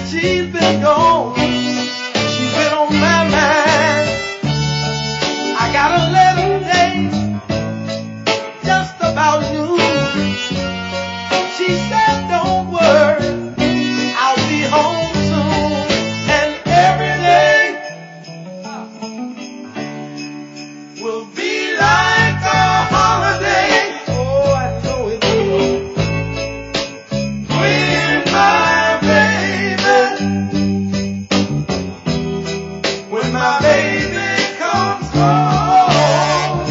she's been gone, she's been on my mind. I got a letter today just about you. She said, don't worry, I'll be home soon. And every day will be like a holiday. Oh, I know it will. When my baby comes home,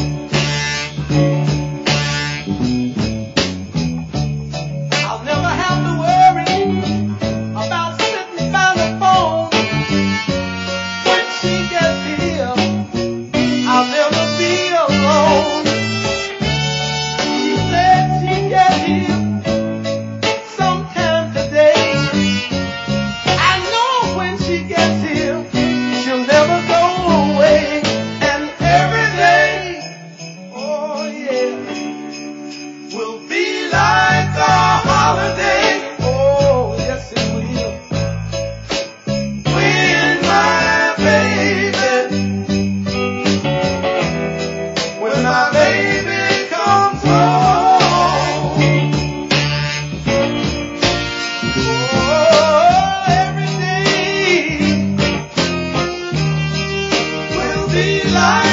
I'll never have to worry about sitting by the phone. When she gets here, I'll never be alone. She said she'd get here sometime today. I know when she gets here, she'll never go away. And every day, oh yeah, will be like a holiday. Oh, yes it will. When my baby comes home. Oh, every day will be like